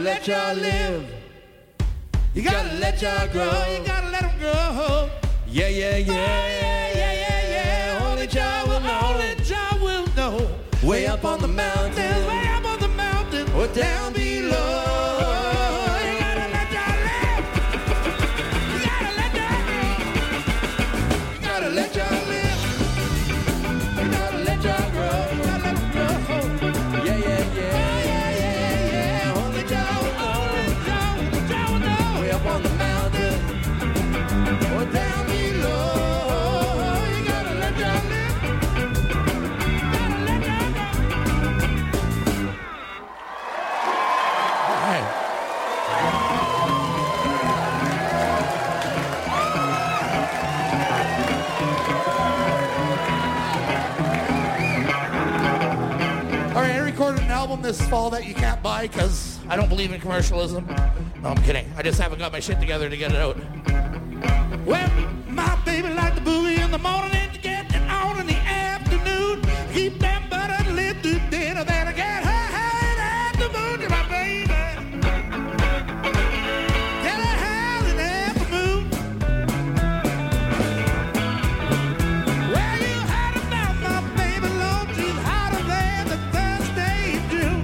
let y'all live. You gotta let y'all grow. You gotta let them grow. Yeah, yeah, yeah, yeah, yeah, yeah, yeah. Only Jah will know. Only Jah will know. Way up on the mountain. Way up on the mountain. Or down below. You gotta let y'all live. You gotta let y'all grow. You gotta let y'all live. You gotta let y'all grow. You gotta let them grow. Yeah, yeah, yeah, yeah, yeah, yeah. Only Jah will know. Only Jah will know. Way up on the mountain. Or down below. You gotta let y'all live. Gotta let y'all go. All right. All right, I recorded an album this fall that you can't buy because I don't believe in commercialism. No, I'm kidding. I just haven't got my shit together to get it out. Well, my baby like the boogie in the morning and to get it on in the afternoon. Keep them butter lit to dinner, then I get her in the afternoon to my baby. Get her house in the afternoon. Well, you heard about my baby, Lord, she's hotter than the first day of June.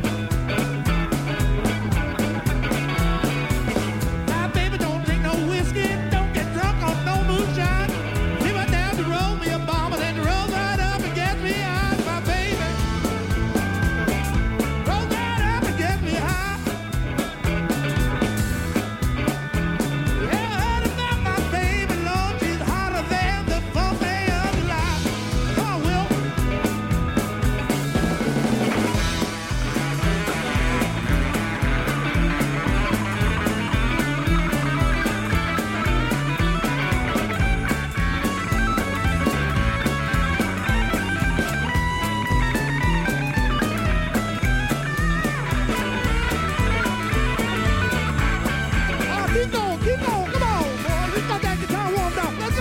My baby don't drink no whiskey, don't get drunk on no moonshine. She went down to roll me a bomb and then roll right up and get me high, my baby. Roll right up and get me high. Yeah, I heard about my baby, Lord, she's hotter than the 4th day of July. Come on, Will. Oh, keep going, come on, boy. We got that guitar warmed up. Let's go.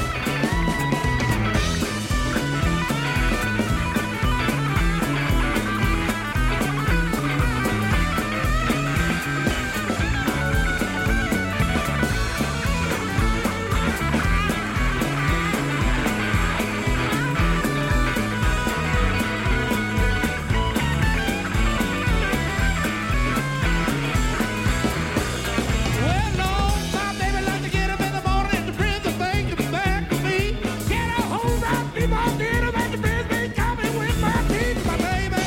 Well, Lord, my baby like to get up in the morning and to bring the bacon back to me. Get a hold of me, my dinner, and to bring me coffee with my tea, my baby.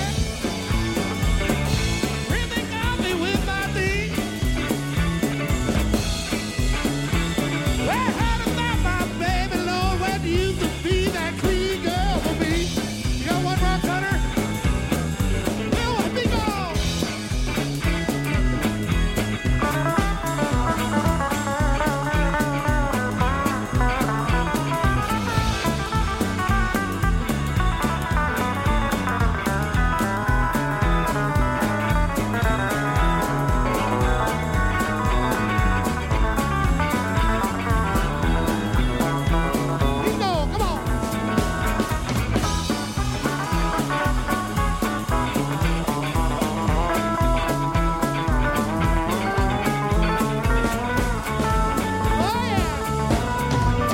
Bring me coffee with my tea. Well, how about my baby, Lord, when you used to be that clean girl for me? You got one rock cutter? Well, let me go. Keep going, come on. Oh, yeah.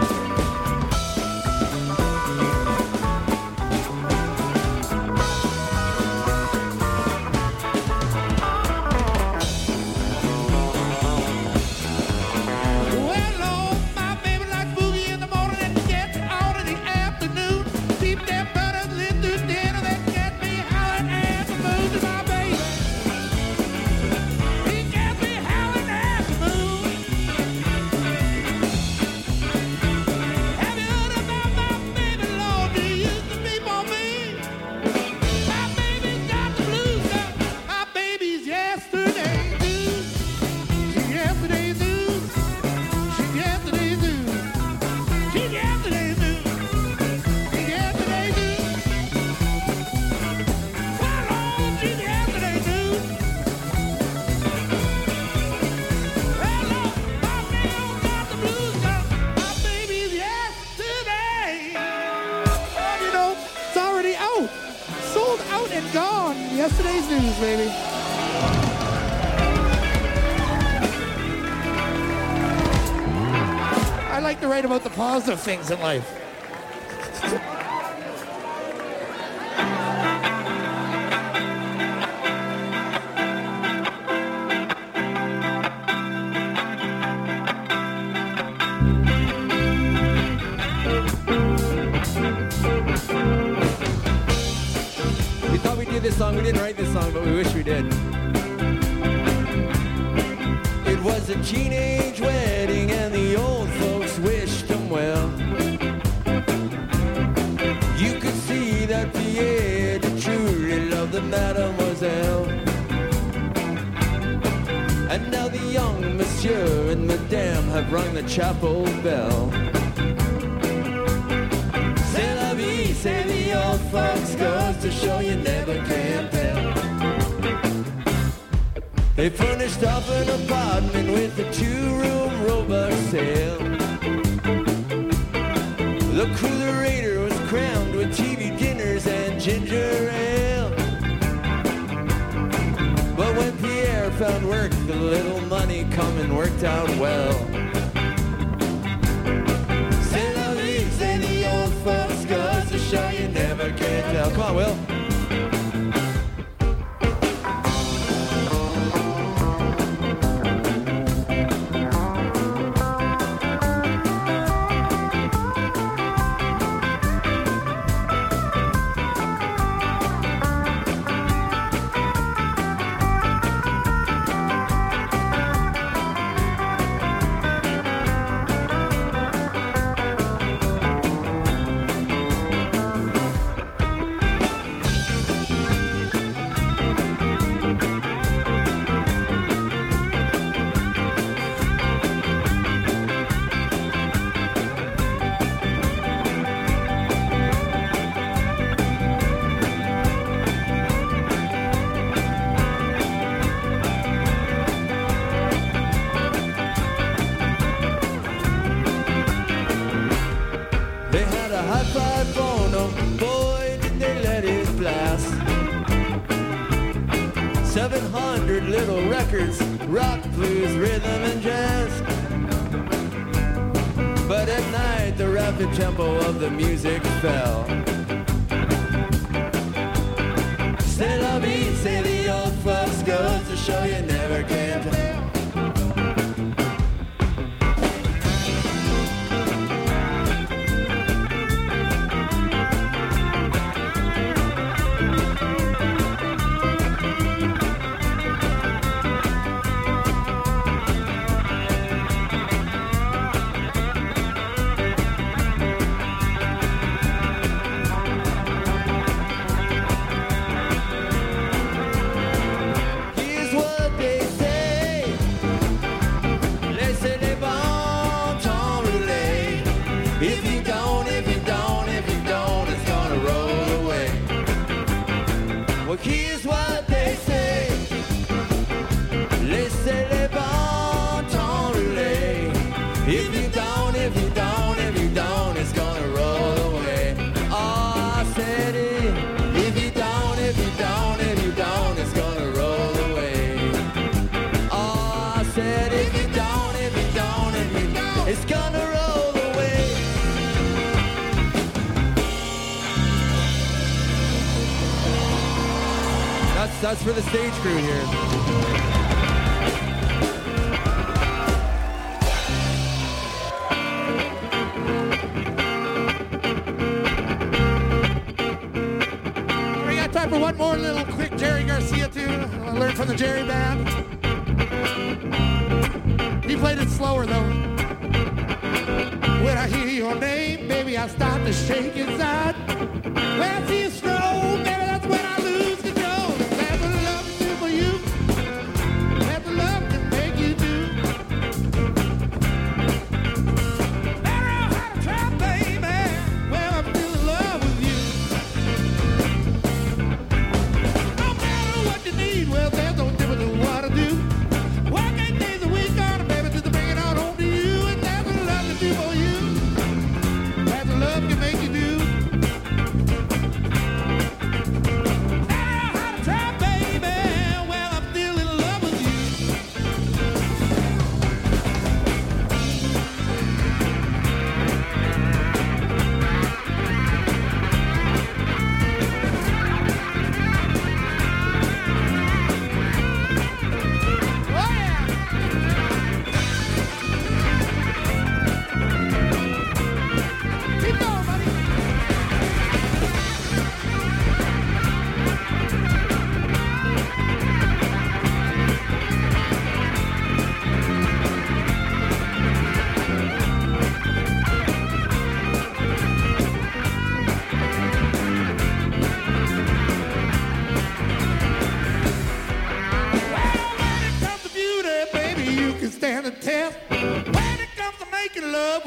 Well, Lord, my baby likes boogie in the morning and gets on in the afternoon. Keep them butters lit to dinner, then get me howling at the moon to my baby. He gets me howling at the moon. Have you heard about my baby, Lord? She used to be for me. My baby's got the blues, my baby's yesterday's news. She's yesterday's news. She's yesterday's news. She's yesterday's news. She's yesterday's news. Well, Lord, she's yesterday's news. Well, Lord, my baby got the blues, my baby's yesterday. Well, you know, it's already out. Sold out and gone. Yesterday's news, baby. I like to write about the positive things in life. We thought we'd do this song. We didn't write this song, but we wish we did. It was a teenage wedding and the old folks wished him well. You could see that Pierre did truly love the mademoiselle. And now the young monsieur and madame have rung the chapel bell. C'est la vie, say the old folks, goes to show you never can tell. They furnished off an apartment with a 2-room robot sale. The coolerator was crammed with TV dinners and ginger ale. But when Pierre found work, the little money coming worked out well. C'est la vie, say the old folks, goes to show you never can tell. Come on, Will. Little records, rock, blues, rhythm, and jazz. But at night the rapid tempo of the music fell. C'est la vie, say the old folks, goes to show you never can tell. Here's what they say. Laissez les bon temps rouler. If you don't, if you don't, if you don't, it's gonna roll away. Oh, I said it. If you don't, if you don't, if you don't, it's gonna roll away. Oh, I said if you don't, if you don't, if you don't, it's gonna roll away. That's for the stage crew here. We got time for one more little quick Jerry Garcia tune. I learned from the Jerry Band. He played it slower though. When I hear your name, baby, I start to shake inside. When I see you stroll, baby, that's when I lose control. That's what love can do for you. That's what love can make you do. Never know how to try, baby. Well, I'm still in love with you. No matter what you need, well, there's no difference in what I do. Work 8 days a week on it, baby, just to bring it on home to you. And that's what love can do for you. That's what love can make you do.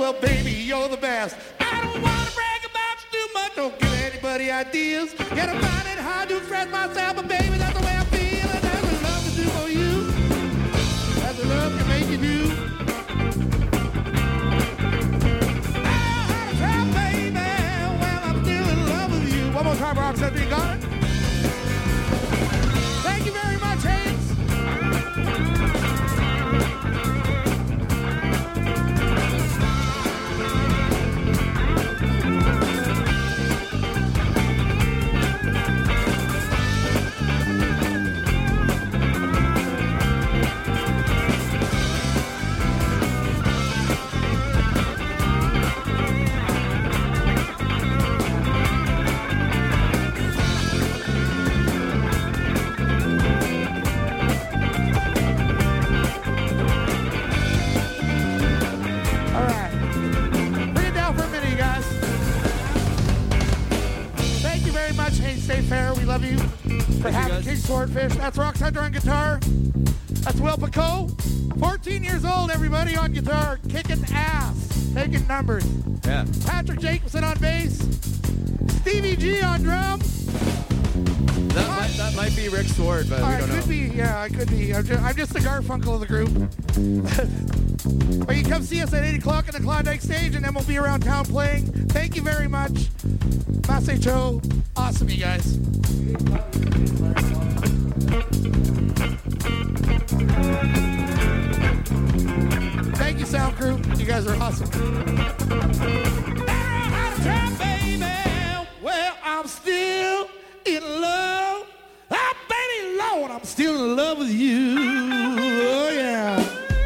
well, baby, you're the best. I don't want to brag about you too much. Don't give anybody ideas. Yet I'm finding it hard to express myself, but baby, that's the way I feel. And that's what love can do for you. That's what love can make you do. One more time, Roxanne, you got it? Thank you very much, Haynes. State Fair, we love you for having King Swordfish. That's Rox Hunter on guitar. That's Will Picot, 14 years old, everybody, on guitar, kicking ass, taking numbers. Yeah. Patrick Jacobson on bass. Stevie G on drums. That might be Rick Sword, but we don't know. Could be, yeah, I could be. I'm just the Garfunkel of the group. Or you come see us at 8 o'clock in the Klondike stage, and then we'll be around town playing. Thank you very much. Masse Cho. Awesome, you guys. Thank you, sound crew. You guys are awesome. Well, I'm still in love. Ah, baby, Lord, I'm still in love with you. Oh, yeah.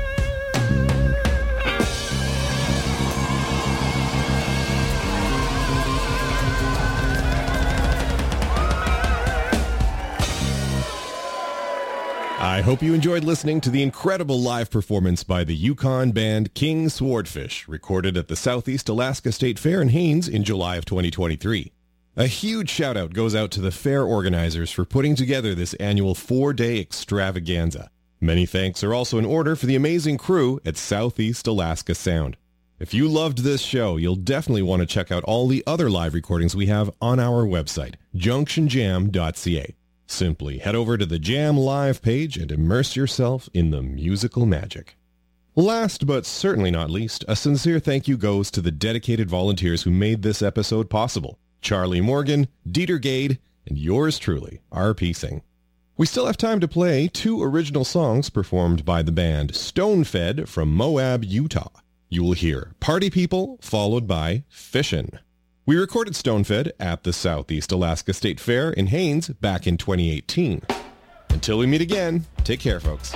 I hope you enjoyed listening to the incredible live performance by the Yukon band King Swordfish, recorded at the Southeast Alaska State Fair in Haines in July of 2023. A huge shout out goes out to the fair organizers for putting together this annual 4-day extravaganza. Many thanks are also in order for the amazing crew at Southeast Alaska Sound. If you loved this show, you'll definitely want to check out all the other live recordings we have on our website, junctionjam.ca. Simply head over to the Jam Live page and immerse yourself in the musical magic. Last but certainly not least, a sincere thank you goes to the dedicated volunteers who made this episode possible. Charlie Morgan, Dieter Gade, and yours truly, R.P. Singh. We still have time to play 2 original songs performed by the band Stonefed from Moab, Utah. You will hear Party People, followed by Fishin'. We recorded Stonefed at the Southeast Alaska State Fair in Haines back in 2018. Until we meet again, take care, folks.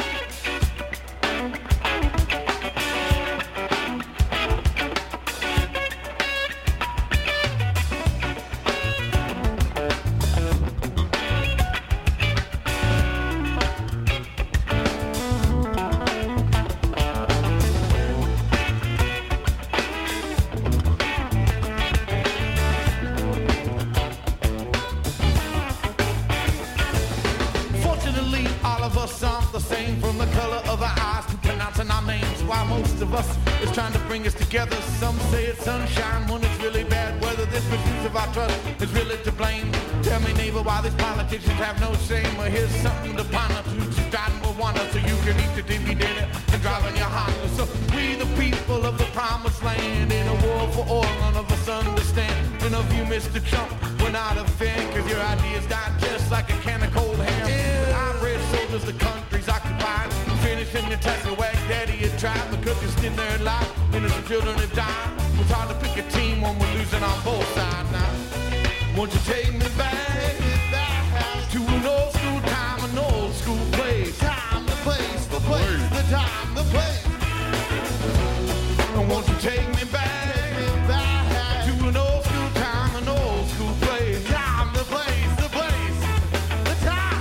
Some say it's sunshine when it's really bad weather. This misuse of our trust is really to blame. Tell me, neighbor, why these politicians have no shame. Well, here's something to ponder, to start with wonder, so you can eat the TV dinner and drive in your Honda. So we the people of the promised land, in a war for oil, none of us understand. None of you, Mr. Trump, we're not a fan, cause your ideas die just like a can of cold ham. I've read soldiers, the country's occupied, finishing your tackle whack daddy had tried, because you're still there alive. Innocent children have died. It's hard to pick a team when we're losing on both sides now. Won't you take me back to an old school time, an old school place? Time, the place, the place, the time, the place. And won't you take me back to an old school time, an old school place? Time, the place, the place, the time.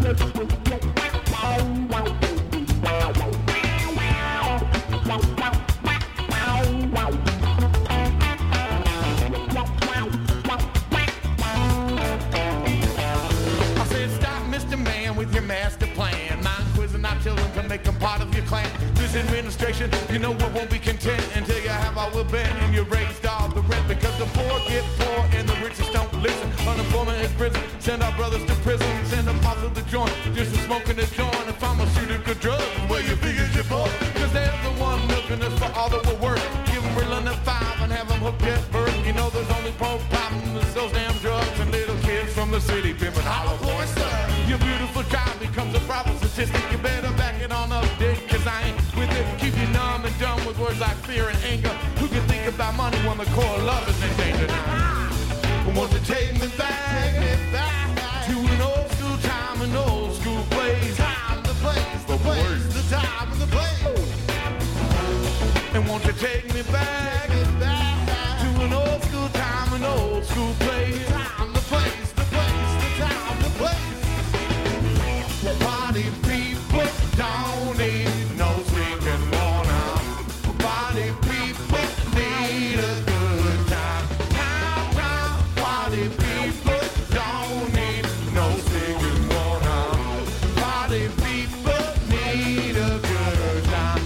Wow. frustration. You know we won't be content until you have our will bent and you raised all the rent. Because the poor get poor and the richest don't listen. Unemployment is prison. Send our brothers to prison. Send them off to the joint just for smoking a joint. If I'm a shooter good drugs, where you figure you're for? Cause they're the one milking us for all that we're worth. Give them real under 5 and have them hooked at birth. You know there's only pork popping those damn drugs and little kids from the city pimping hollow boys. Your beautiful child becomes a problem statistic. You better back it on up, dick, cause I ain't with it. Keep you numb and dumb with words like fear and anger. Who can think about money when the core of love is in danger now? Want to take me back to an old school time, an old school place. Time, the place, the place, the time and the place. And want to take me back to an old school time, an old school place. Time, the place, the place, the time, the place. Party people don't need no sleeping worn out. Party people need a good time. Party people don't need no sleeping worn out. Party people need a good time.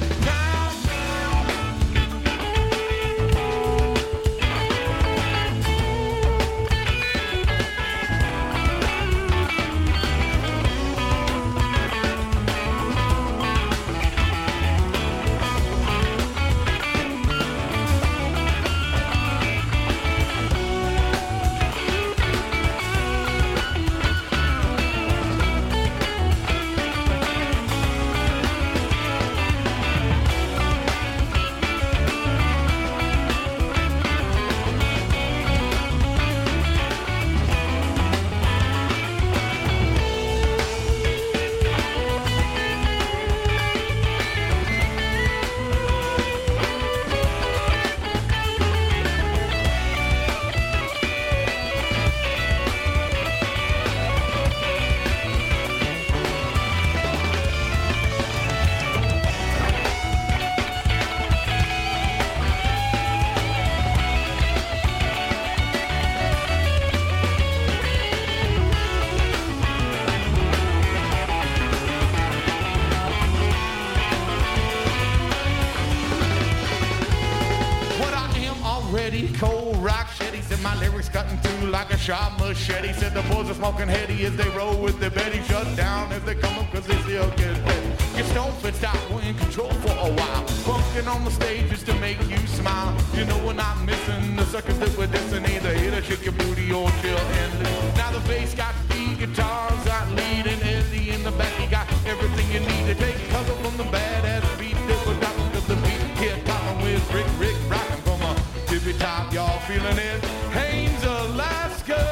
Cold rock shetty said my lyrics cutting through like a sharp machete. Said the boys are smoking heady as they roll with their Betty. Shut down as they come up cause they still get ready. Get stoned, fit out, we're in control for a while. Funkin' on the stage just to make you smile. You know we're not missing the suckers that we're dissing. Either hit or shake your booty or chill and leave. Now the bass got the guitars got lead and Eddie in the back. He got everything you need to take cover from the badass beat that we're dropping to the beat. Here talking with Rick rockin' from a tippy top, y'all feeling it? Haines, Alaska.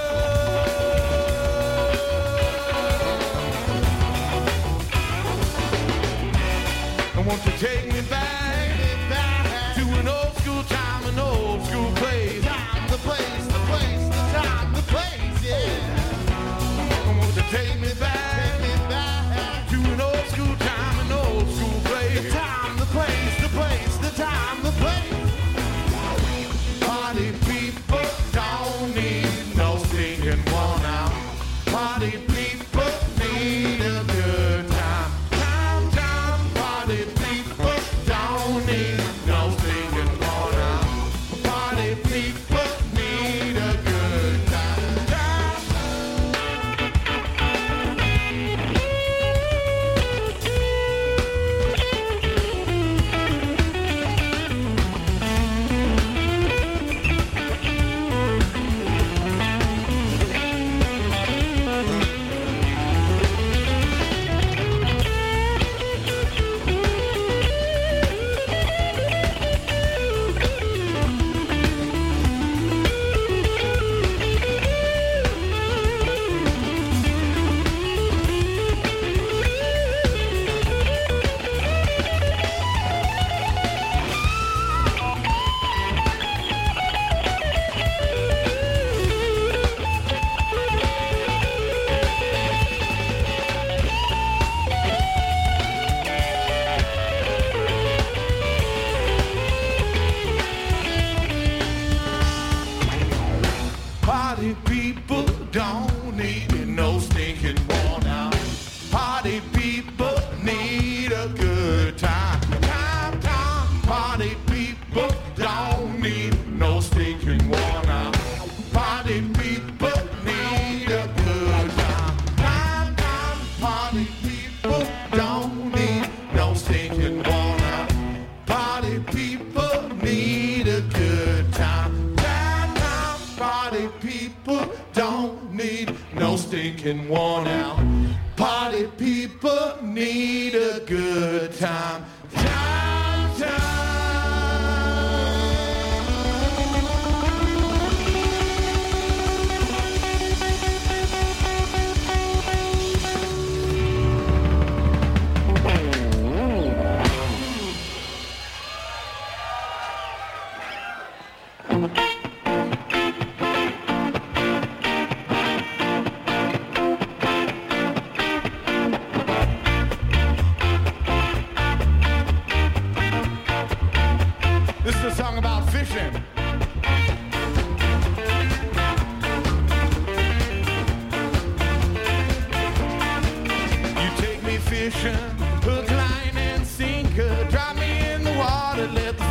And won't you take me back to an old school time, an old school place? Time, the place, the place, the time, the place, yeah. And won't you take me back to an old school time, an old school place? The time, the place, the place, the time, the place. Party people don't need no stinking one out. Party people need a good time. Time, party people don't need no stinking Party people don't need no stinking water. Party people need a good time. Time, time, party people don't need no stinking water. Party people need a good time. Time, time, party people don't need no stinking water. Party people need a good time. Time, time. This is a song about fishing. You take me fishing, hook, line, and sinker. Drop me in the water, let the